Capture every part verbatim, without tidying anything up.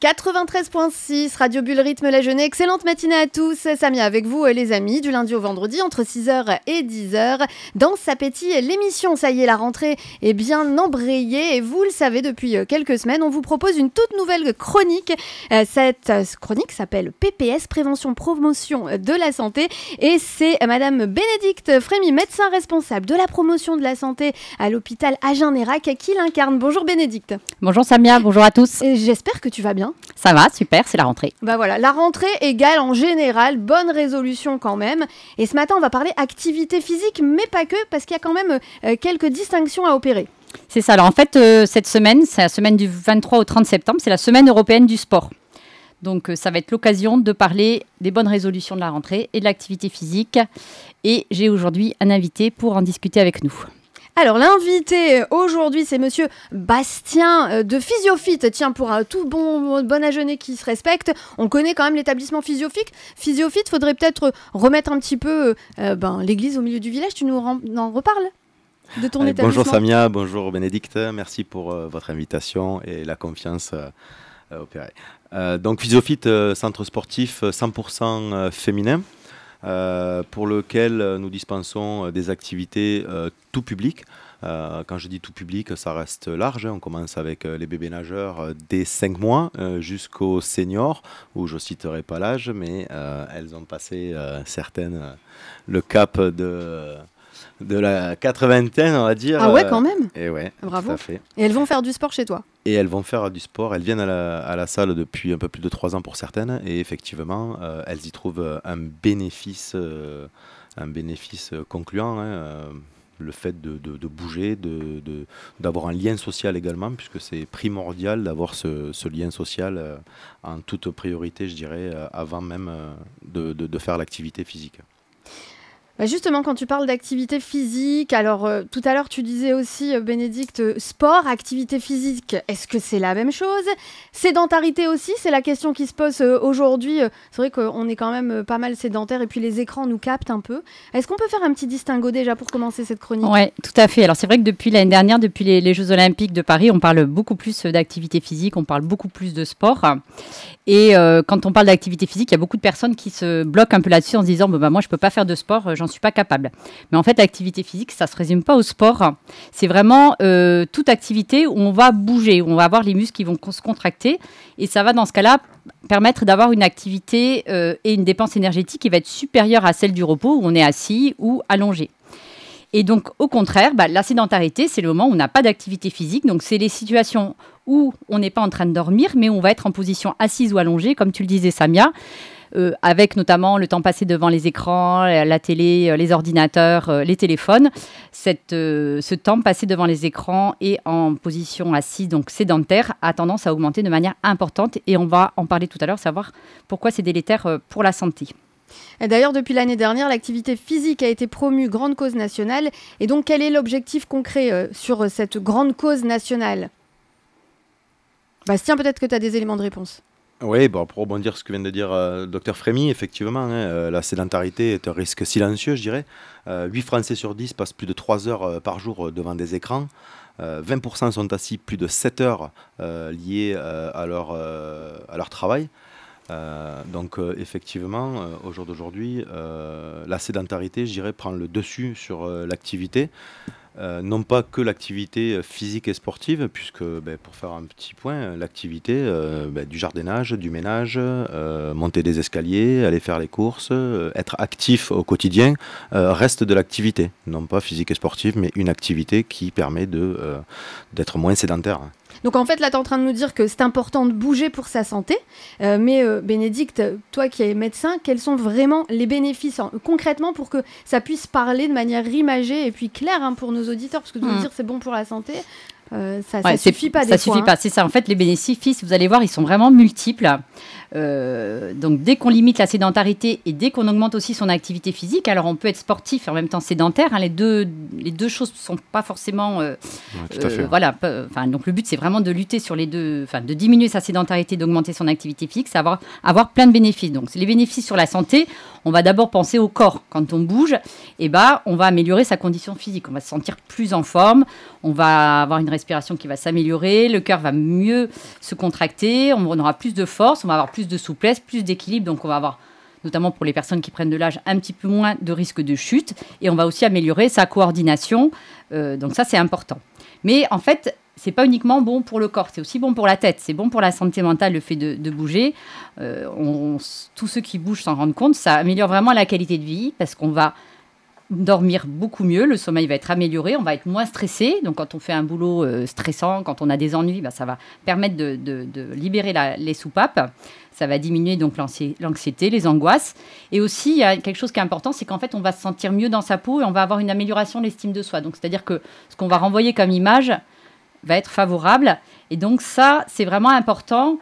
quatre-vingt-treize virgule six, Radio Bulle Rythme la Jeunesse. Excellente matinée à tous. Samia avec vous, les amis, du lundi au vendredi, entre six heures et dix heures. Dans S'appétit, l'émission, ça y est, la rentrée est bien embrayée. Et vous le savez, depuis quelques semaines, on vous propose une toute nouvelle chronique. Cette chronique s'appelle P P S, Prévention, Promotion de la Santé. Et c'est Madame Bénédicte Frémy, médecin responsable de la promotion de la santé à l'hôpital Agen-Nérac, qui l'incarne. Bonjour Bénédicte. Bonjour Samia, bonjour à tous. Et j'espère que tu vas bien. Ça va, super, c'est la rentrée. Bah voilà, la rentrée égale en général bonne résolution quand même. Et ce matin, on va parler activité physique, mais pas que, parce qu'il y a quand même euh, quelques distinctions à opérer. C'est ça, alors en fait, euh, cette semaine, c'est la semaine du vingt-trois au trente septembre, c'est la semaine européenne du sport. Donc euh, ça va être l'occasion de parler des bonnes résolutions de la rentrée et de l'activité physique. Et j'ai aujourd'hui un invité pour en discuter avec nous. Alors, l'invité aujourd'hui, c'est monsieur Bastien de Physiofit. Tiens, pour un tout bon, bon Agenais qui se respecte, on connaît quand même l'établissement Physiofit. Physiofit, faudrait peut-être remettre un petit peu euh, ben, l'église au milieu du village. Tu nous en, en reparles de ton Allez, établissement. Bonjour Samia, bonjour Bénédicte. Merci pour euh, votre invitation et la confiance euh, opérée. Euh, donc, Physiofit, euh, centre sportif cent pour cent euh, féminin. Euh, pour lequel euh, nous dispensons euh, des activités euh, tout public. Euh, quand je dis tout public, ça reste large. Hein. On commence avec euh, les bébés nageurs euh, dès cinq mois euh, jusqu'aux seniors, où je ne citerai pas l'âge, mais euh, elles ont passé euh, certaines euh, le cap de, de la quatre-vingtaine, on va dire. Ah ouais, quand même. Et ouais, bravo. tout à fait. Et elles vont faire du sport chez toi. Et elles vont faire du sport. Elles viennent à la, à la salle depuis un peu plus de trois ans pour certaines. Et effectivement, euh, elles y trouvent un bénéfice, euh, un bénéfice concluant. Hein, euh, le fait de, de, de bouger, de, de, d'avoir un lien social également, puisque c'est primordial d'avoir ce, ce lien social euh, en toute priorité, je dirais, euh, avant même euh, de, de, de faire l'activité physique. Bah justement, quand tu parles d'activité physique, alors euh, tout à l'heure tu disais aussi, euh, Bénédicte, euh, sport, activité physique, est-ce que c'est la même chose ? Sédentarité aussi, c'est la question qui se pose euh, aujourd'hui. Euh, c'est vrai qu'on est quand même euh, pas mal sédentaire et puis les écrans nous captent un peu. Est-ce qu'on peut faire un petit distinguo déjà pour commencer cette chronique ? Oui, tout à fait. Alors c'est vrai que depuis l'année dernière, depuis les, les Jeux Olympiques de Paris, on parle beaucoup plus d'activité physique, on parle beaucoup plus de sport. Et euh, quand on parle d'activité physique, il y a beaucoup de personnes qui se bloquent un peu là-dessus en se disant bah, bah, « moi je ne peux pas faire de sport, j'en suis pas capable ». Mais en fait, l'activité physique, ça ne se résume pas au sport. C'est vraiment euh, toute activité où on va bouger, où on va avoir les muscles qui vont se contracter. Et ça va, dans ce cas-là, permettre d'avoir une activité euh, et une dépense énergétique qui va être supérieure à celle du repos, où on est assis ou allongé. Et donc, au contraire, bah, la sédentarité, c'est le moment où on n'a pas d'activité physique. Donc, c'est les situations où on n'est pas en train de dormir, mais où on va être en position assise ou allongée, comme tu le disais, Samia, euh, avec notamment le temps passé devant les écrans, la télé, les ordinateurs, euh, les téléphones. Cette, euh, ce temps passé devant les écrans et en position assise, donc sédentaire, a tendance à augmenter de manière importante. Et on va en parler tout à l'heure, savoir pourquoi c'est délétère euh, pour la santé. Et d'ailleurs, depuis l'année dernière, l'activité physique a été promue grande cause nationale. Et donc, quel est l'objectif concret euh, sur euh, cette grande cause nationale ? Bastien, peut-être que tu as des éléments de réponse. Oui, bon, pour rebondir sur ce que vient de dire euh, le docteur Frémy, effectivement, hein, euh, la sédentarité est un risque silencieux, je dirais. Euh, huit Français sur dix passent plus de trois heures euh, par jour euh, devant des écrans. Euh, vingt pour cent sont assis plus de sept heures euh, liés euh, à, leur, euh, à leur travail. Euh, donc euh, effectivement, euh, au jour d'aujourd'hui, euh, la sédentarité, je dirais, prend le dessus sur euh, l'activité. Euh, non pas que l'activité physique et sportive, puisque, ben, pour faire un petit point, l'activité euh, ben, du jardinage, du ménage, euh, monter des escaliers, aller faire les courses, euh, être actif au quotidien, euh, reste de l'activité. Non pas physique et sportive, mais une activité qui permet de, euh, d'être moins sédentaire. Donc en fait, là, tu es en train de nous dire que c'est important de bouger pour sa santé. Euh, mais euh, Bénédicte, toi qui es médecin, quels sont vraiment les bénéfices hein, concrètement pour que ça puisse parler de manière imagée et puis claire hein, pour nos auditeurs, parce que de mmh. dire c'est bon pour la santé, euh, ça ne ouais, suffit pas des ça fois. Ça suffit hein. pas, c'est ça. En fait, les bénéfices, vous allez voir, ils sont vraiment multiples. Euh, donc dès qu'on limite la sédentarité et dès qu'on augmente aussi son activité physique, alors on peut être sportif et en même temps sédentaire, hein, les, deux, les deux choses ne sont pas forcément euh, ouais, tout à fait. Euh, voilà, enfin, donc le but c'est vraiment de lutter sur les deux, enfin de diminuer sa sédentarité, d'augmenter son activité physique, c'est avoir, avoir plein de bénéfices. Donc les bénéfices sur la santé, on va d'abord penser au corps. Quand on bouge, eh ben, on va améliorer sa condition physique, on va se sentir plus en forme, on va avoir une, res- respiration qui va s'améliorer, le cœur va mieux se contracter, on aura plus de force, on va avoir plus de souplesse, plus d'équilibre, donc on va avoir, notamment pour les personnes qui prennent de l'âge, un petit peu moins de risque de chute. Et on va aussi améliorer sa coordination. Euh, donc ça, c'est important. Mais en fait, ce n'est pas uniquement bon pour le corps, c'est aussi bon pour la tête. C'est bon pour la santé mentale, le fait de, de bouger. Euh, on, tous ceux qui bougent s'en rendent compte. Ça améliore vraiment la qualité de vie parce qu'on va dormir beaucoup mieux, le sommeil va être amélioré, on va être moins stressé. Donc quand on fait un boulot euh, stressant, quand on a des ennuis, bah, ça va permettre de, de, de libérer la, les soupapes. Ça va diminuer donc l'anxi- l'anxiété, les angoisses. Et aussi, il y a quelque chose qui est important, c'est qu'en fait, on va se sentir mieux dans sa peau et on va avoir une amélioration de l'estime de soi. Donc c'est-à-dire que ce qu'on va renvoyer comme image va être favorable. Et donc ça, c'est vraiment important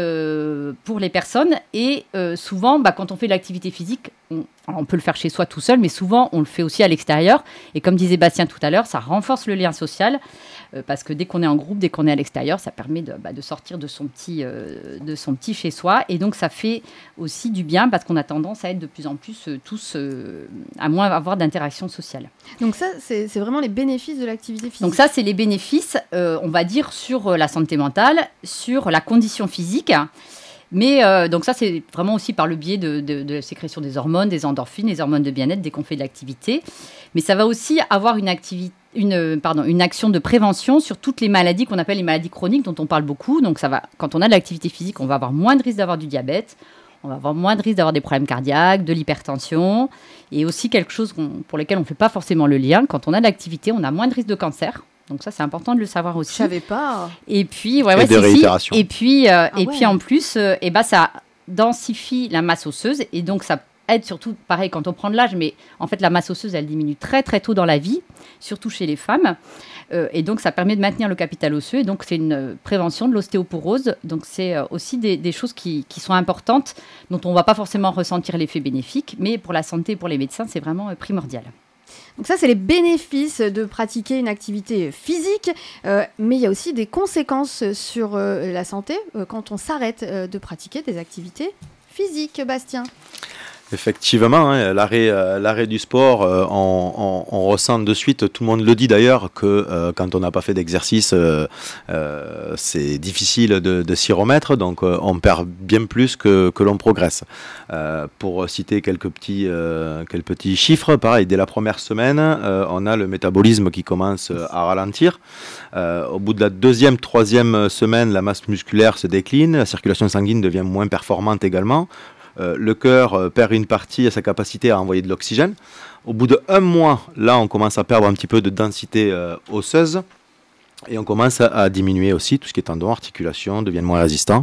euh, pour les personnes. Et euh, souvent, bah, quand on fait de l'activité physique, on, on peut le faire chez soi tout seul, mais souvent, on le fait aussi à l'extérieur. Et comme disait Bastien tout à l'heure, ça renforce le lien social. Euh, parce que dès qu'on est en groupe, dès qu'on est à l'extérieur, ça permet de, bah, de sortir de son, petit, euh, de son petit chez soi. Et donc, ça fait aussi du bien parce qu'on a tendance à être de plus en plus euh, tous euh, à moins avoir d'interaction sociale. Donc ça, c'est, c'est vraiment les bénéfices de l'activité physique. Donc ça, c'est les bénéfices, euh, on va dire, sur la santé mentale, sur la condition physique. Mais euh, donc ça, c'est vraiment aussi par le biais de, de, de la sécrétion des hormones, des endorphines, des hormones de bien-être dès qu'on fait de l'activité. Mais ça va aussi avoir une activité, une, pardon, une action de prévention sur toutes les maladies qu'on appelle les maladies chroniques dont on parle beaucoup. Donc ça va, quand on a de l'activité physique, on va avoir moins de risques d'avoir du diabète, on va avoir moins de risques d'avoir des problèmes cardiaques, de l'hypertension, et aussi quelque chose pour lequel on ne fait pas forcément le lien. Quand on a de l'activité, on a moins de risques de cancer. Donc ça, c'est important de le savoir aussi. Je savais pas. Et puis, ouais, et ouais, des si, réitérations. Si. Et puis, euh, ah et ouais. puis en plus, euh, et ben ça densifie la masse osseuse, et donc ça aide surtout, pareil, quand on prend de l'âge, mais en fait, la masse osseuse, elle diminue très, très tôt dans la vie, surtout chez les femmes. Euh, et donc, ça permet de maintenir le capital osseux. Et donc, c'est une euh, prévention de l'ostéoporose. Donc, c'est euh, aussi des, des choses qui, qui sont importantes, dont on ne va pas forcément ressentir l'effet bénéfique. Mais pour la santé et pour les médecins, c'est vraiment euh, primordial. Donc ça, c'est les bénéfices de pratiquer une activité physique, euh, mais il y a aussi des conséquences sur euh, la santé euh, quand on s'arrête euh, de pratiquer des activités physiques, Bastien. Effectivement, hein, l'arrêt, euh, l'arrêt du sport, euh, on, on, on ressent de suite, tout le monde le dit d'ailleurs, que euh, quand on n'a pas fait d'exercice, euh, euh, c'est difficile de, de s'y remettre, donc euh, on perd bien plus que, que l'on progresse. Euh, pour citer quelques petits, euh, quelques petits chiffres, pareil, dès la première semaine, euh, on a le métabolisme qui commence à ralentir. Euh, au bout de la deuxième, troisième semaine, la masse musculaire se décline, la circulation sanguine devient moins performante également. Euh, le cœur euh, perd une partie de sa capacité à envoyer de l'oxygène. Au bout d'un mois, là, on commence à perdre un petit peu de densité euh, osseuse et on commence à, à diminuer aussi tout ce qui est tendons, articulations, deviennent moins résistants.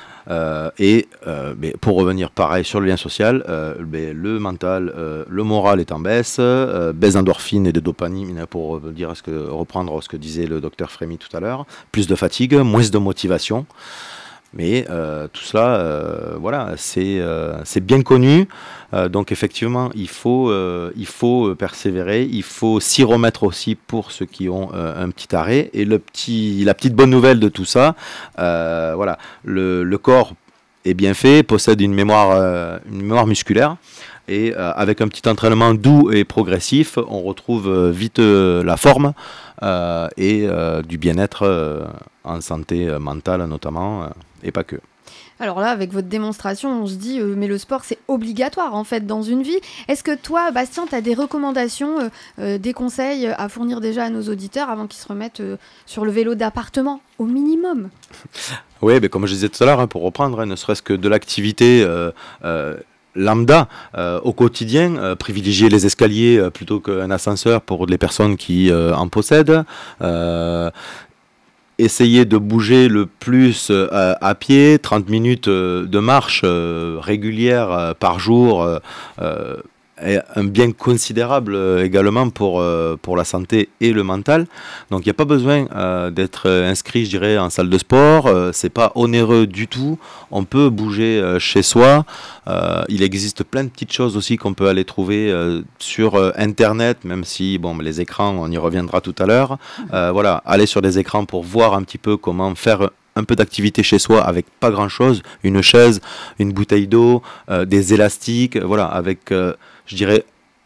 Euh, et euh, mais pour revenir pareil sur le lien social, euh, mais le mental, euh, le moral est en baisse, euh, baisse d'endorphines et de dopamine pour dire ce que, reprendre ce que disait le docteur Frémy tout à l'heure, plus de fatigue, moins de motivation. Mais euh, tout cela, euh, voilà, c'est, euh, c'est bien connu. Euh, donc effectivement, il faut, euh, il faut persévérer. Il faut s'y remettre aussi pour ceux qui ont euh, un petit arrêt. Et le petit, la petite bonne nouvelle de tout ça, euh, voilà, le, le corps est bien fait, possède une mémoire, euh, une mémoire musculaire. Et euh, avec un petit entraînement doux et progressif, on retrouve euh, vite euh, la forme euh, et euh, du bien-être euh, en santé euh, mentale notamment, euh, et pas que. Alors là, avec votre démonstration, on se dit, euh, mais le sport, c'est obligatoire en fait dans une vie. Est-ce que toi, Bastien, tu as des recommandations, euh, euh, des conseils à fournir déjà à nos auditeurs avant qu'ils se remettent euh, sur le vélo d'appartement, au minimum ? Oui, mais comme je disais tout à l'heure, hein, pour reprendre, hein, ne serait-ce que de l'activité euh, euh, lambda euh, au quotidien, euh, privilégier les escaliers euh, plutôt qu'un ascenseur pour les personnes qui euh, en possèdent. Euh, Essayer de bouger le plus euh, à pied, trente minutes euh, de marche euh, régulière euh, par jour, euh, euh, est un bien considérable euh, également pour, euh, pour la santé et le mental. Donc il n'y a pas besoin euh, d'être inscrit, je dirais, en salle de sport. Euh, c'est pas onéreux du tout. On peut bouger euh, chez soi. Euh, il existe plein de petites choses aussi qu'on peut aller trouver euh, sur euh, Internet, même si bon, les écrans, on y reviendra tout à l'heure. Euh, voilà, aller sur des écrans pour voir un petit peu comment faire un peu d'activité chez soi avec pas grand-chose, une chaise, une bouteille d'eau, euh, des élastiques, voilà, avec, euh, je dirais,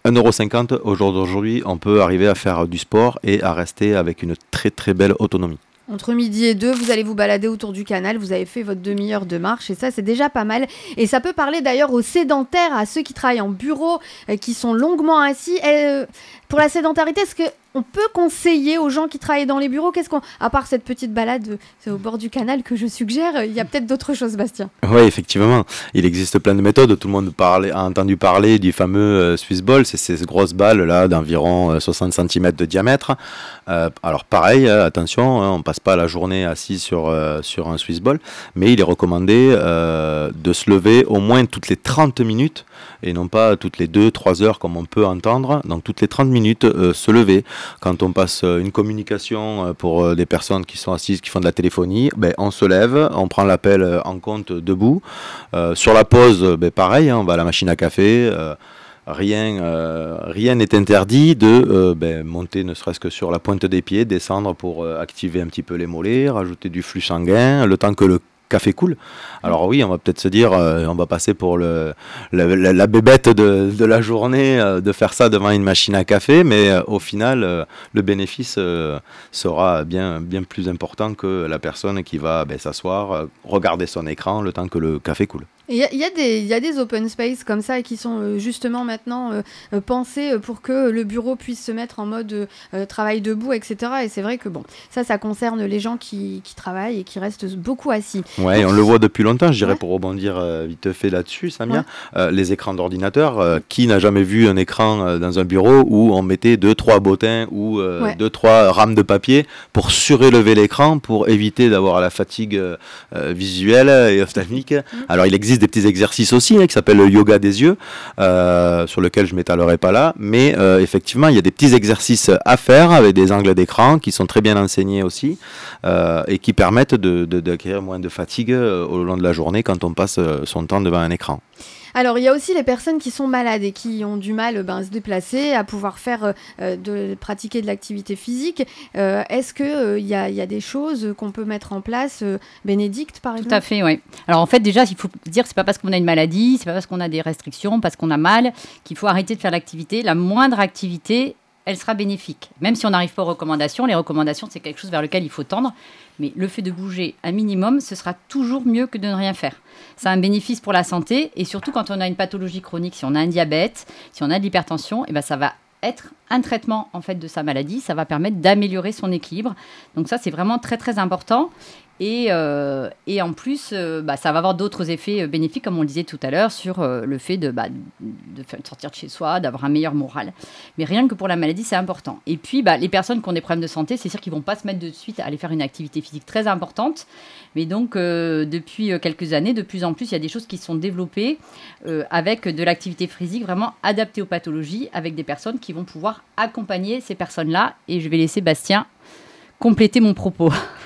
un euro cinquante, au jour d'aujourd'hui, on peut arriver à faire du sport et à rester avec une très très belle autonomie. Entre midi et deux, vous allez vous balader autour du canal, vous avez fait votre demi-heure de marche et ça, c'est déjà pas mal. Et ça peut parler d'ailleurs aux sédentaires, à ceux qui travaillent en bureau, euh, qui sont longuement assis. Et, euh, pour la sédentarité, est-ce qu'on peut conseiller aux gens qui travaillent dans les bureaux, qu'est-ce qu'on, à part cette petite balade euh, au bord du canal que je suggère, il y a peut-être d'autres choses, Bastien? Oui, effectivement. Il existe plein de méthodes. Tout le monde parlait, a entendu parler du fameux euh, Swiss Ball. C'est ces grosses balles là d'environ euh, soixante centimètres de diamètre. Euh, alors pareil, euh, attention, hein, on ne passe pas la journée assis sur, euh, sur un Swiss Ball. Mais il est recommandé euh, de se lever au moins toutes les trente minutes et non pas toutes les deux trois heures comme on peut entendre. Donc toutes les trente minutes, euh, se lever. Quand on passe euh, une communication euh, pour euh, des personnes qui sont assises, qui font de la téléphonie, ben, on se lève, on prend l'appel euh, en compte debout. Euh, sur la pause, ben, pareil, hein, on va à la machine à café. Euh, rien euh, rien n'est interdit de euh, ben, monter ne serait-ce que sur la pointe des pieds, descendre pour euh, activer un petit peu les mollets, rajouter du flux sanguin, le temps que le café coule. Alors oui, on va peut-être se dire, euh, on va passer pour le, la, la, la bébête de, de la journée, euh, de faire ça devant une machine à café, mais euh, au final, euh, le bénéfice euh, sera bien, bien plus important que la personne qui va ben, s'asseoir, euh, regarder son écran le temps que le café coule. Il y, y, y a des open space comme ça qui sont euh, justement maintenant euh, euh, pensés pour que le bureau puisse se mettre en mode euh, travail debout, et cetera. Et c'est vrai que bon, ça, ça concerne les gens qui, qui travaillent et qui restent beaucoup assis. Oui, on le voit depuis longtemps, je dirais, ouais. Pour rebondir euh, vite fait là-dessus, Samia. Ouais. Euh, les écrans d'ordinateur, euh, qui n'a jamais vu un écran euh, dans un bureau où on mettait deux, trois bottins ou euh, ouais. deux, trois rames de papier pour surélever l'écran, pour éviter d'avoir la fatigue euh, visuelle et ophtalmique. Mmh. Alors, il existe des petits exercices aussi hein, qui s'appellent le yoga des yeux, euh, sur lequel je ne m'étalerai pas là, mais euh, effectivement il y a des petits exercices à faire avec des angles d'écran qui sont très bien enseignés aussi euh, et qui permettent de, de, d'acquérir moins de fatigue euh, au long de la journée quand on passe euh, son temps devant un écran. Alors, il y a aussi les personnes qui sont malades et qui ont du mal ben, à se déplacer, à pouvoir faire, euh, de, pratiquer de l'activité physique. Euh, est-ce qu'il euh, y, y a des choses qu'on peut mettre en place, euh, Bénédicte, par exemple? Tout à fait, oui. Alors, en fait, déjà, il faut dire que ce n'est pas parce qu'on a une maladie, ce n'est pas parce qu'on a des restrictions, parce qu'on a mal, qu'il faut arrêter de faire l'activité. La moindre activité, elle sera bénéfique. Même si on n'arrive pas aux recommandations, les recommandations, c'est quelque chose vers lequel il faut tendre. Mais le fait de bouger un minimum, ce sera toujours mieux que de ne rien faire. Ça a un bénéfice pour la santé et surtout quand on a une pathologie chronique, si on a un diabète, si on a de l'hypertension, eh ben ça va être un traitement en fait de sa maladie. Ça va permettre d'améliorer son équilibre. Donc ça, c'est vraiment très très important. Et, euh, et en plus, euh, bah, ça va avoir d'autres effets euh, bénéfiques, comme on le disait tout à l'heure, sur euh, le fait de, bah, de sortir de chez soi, d'avoir un meilleur moral. Mais rien que pour la maladie, c'est important. Et puis, bah, les personnes qui ont des problèmes de santé, c'est sûr qu'ils ne vont pas se mettre de suite à aller faire une activité physique très importante. Mais donc, euh, depuis quelques années, de plus en plus, il y a des choses qui sont développées euh, avec de l'activité physique vraiment adaptée aux pathologies, avec des personnes qui vont pouvoir accompagner ces personnes-là. Et je vais laisser Bastien compléter mon propos.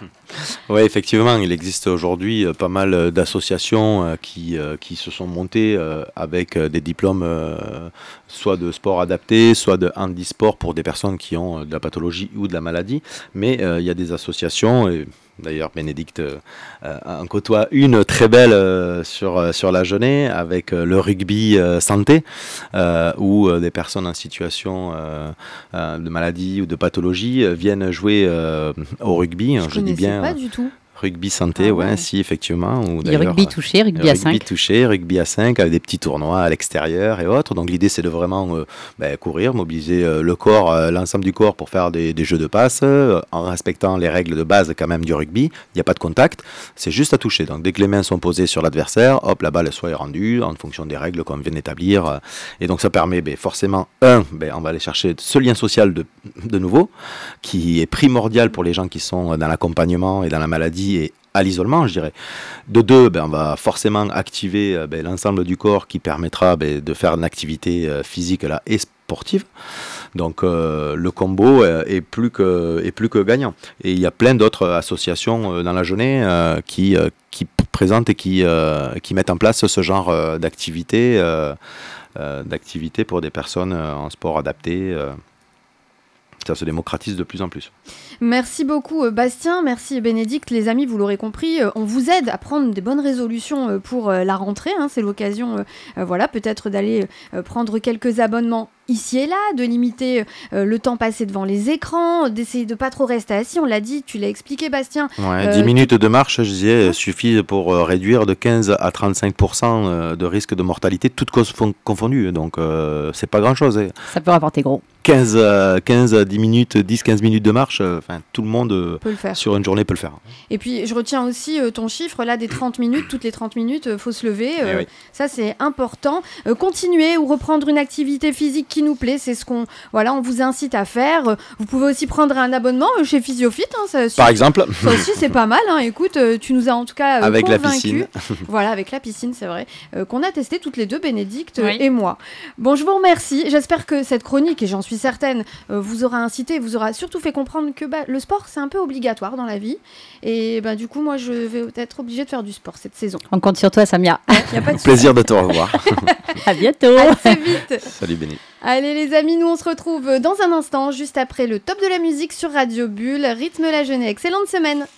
Oui, effectivement, il existe aujourd'hui euh, pas mal d'associations euh, qui, euh, qui se sont montées euh, avec euh, des diplômes euh, soit de sport adapté, soit de handisport pour des personnes qui ont euh, de la pathologie ou de la maladie. Mais euh, il y a des associations, et d'ailleurs Bénédicte euh, en côtoie une très belle euh, sur, euh, sur la Genée avec euh, le rugby euh, santé, euh, où euh, des personnes en situation euh, euh, de maladie ou de pathologie euh, viennent jouer euh, au rugby. Je, je dis bien pas du tout. Rugby santé, ah ouais, ouais, si, effectivement. Ou il y a rugby touché, rugby à cinq. Rugby touché, rugby à cinq, avec des petits tournois à l'extérieur et autres. Donc l'idée, c'est de vraiment euh, bah, courir, mobiliser euh, le corps, euh, l'ensemble du corps pour faire des, des jeux de passe, euh, en respectant les règles de base quand même du rugby. Il n'y a pas de contact, c'est juste à toucher. Donc dès que les mains sont posées sur l'adversaire, hop, la balle soit rendue en fonction des règles qu'on vient d'établir. Euh, et donc ça permet bah, forcément, un, bah, on va aller chercher ce lien social de, de nouveau, qui est primordial pour les gens qui sont dans l'accompagnement et dans la maladie et à l'isolement, je dirais. De deux, ben, on va forcément activer ben, l'ensemble du corps qui permettra ben, de faire une activité euh, physique là, et sportive. Donc euh, le combo euh, est, plus que, est plus que gagnant. Et il y a plein d'autres associations euh, dans la Genée euh, qui, euh, qui présentent et qui, euh, qui mettent en place ce genre euh, d'activité, euh, euh, d'activité pour des personnes euh, en sport adapté. Euh, ça se démocratise de plus en plus. Merci beaucoup Bastien, merci Bénédicte. Les amis, vous l'aurez compris, on vous aide à prendre des bonnes résolutions pour la rentrée. Hein, c'est l'occasion, euh, voilà, peut-être d'aller euh, prendre quelques abonnements ici et là, de limiter euh, le temps passé devant les écrans, d'essayer de pas trop rester assis. On l'a dit, tu l'as expliqué, Bastien. Ouais, Euh, dix minutes de marche, je disais, Ouais. suffit pour euh, réduire de quinze à trente-cinq pour cent euh, de risque de mortalité, toutes causes fon- confondues. Donc, euh, c'est pas grand-chose. hein. Ça peut rapporter gros. quinze, euh, quinze à dix minutes, dix quinze minutes de marche, euh, enfin, tout le monde euh, On peut le faire. sur une journée peut le faire. Et puis, je retiens aussi euh, ton chiffre là des trente minutes. Toutes les trente minutes, il faut se lever. euh, Eh oui. Ça, c'est important. Euh, continuer ou reprendre une activité physique qui nous plaît, c'est ce qu'on voilà, on vous incite à faire. Euh, Vous pouvez aussi prendre un abonnement euh, chez Physiofit. Hein, ça, Par exemple, ça aussi, c'est pas mal. Hein. Écoute, euh, tu nous as en tout cas euh, avec la convaincus. piscine. Voilà, avec la piscine, c'est vrai, euh, qu'on a testé toutes les deux, Bénédicte Oui. et moi. Bon, je vous remercie. J'espère que cette chronique, et j'en suis certaine, euh, vous aura incité, vous aura surtout fait comprendre que bah, le sport, c'est un peu obligatoire dans la vie. Et bah, du coup, moi, je vais être obligée de faire du sport cette saison. On compte sur toi, Samia. Il n'y a pas de souci. Plaisir de te revoir. À bientôt. À très vite. Salut Béni. Allez les amis, nous on se retrouve dans un instant, juste après le top de la musique sur Radio Bulle. Rythme la jeunesse. Excellente semaine.